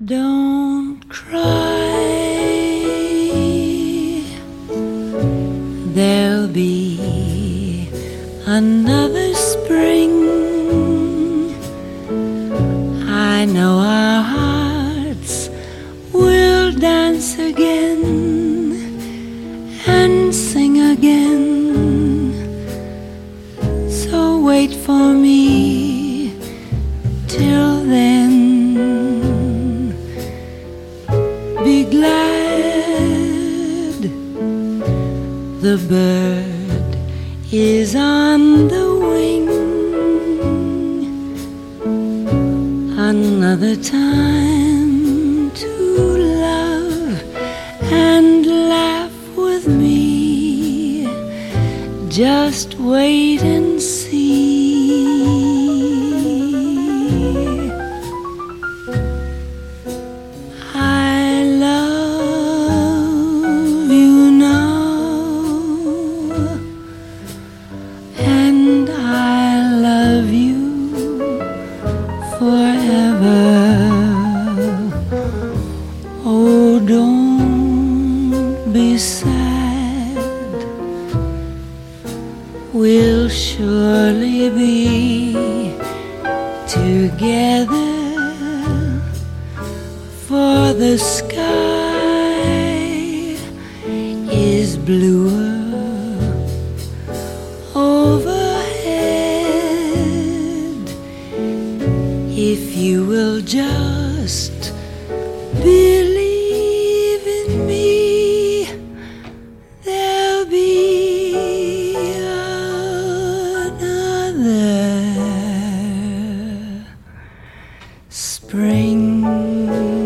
Don't cry, there'll be another spring. I know our hearts will dance again and sing again. So wait for me till then. Be glad, the bird is on the wing. Another time to love and laugh with me. Just wait and see. And I love you forever. Oh, don't be sad. We'll surely be together, for the sky is bluer overhead. If you will just believe in me, there'll be another spring.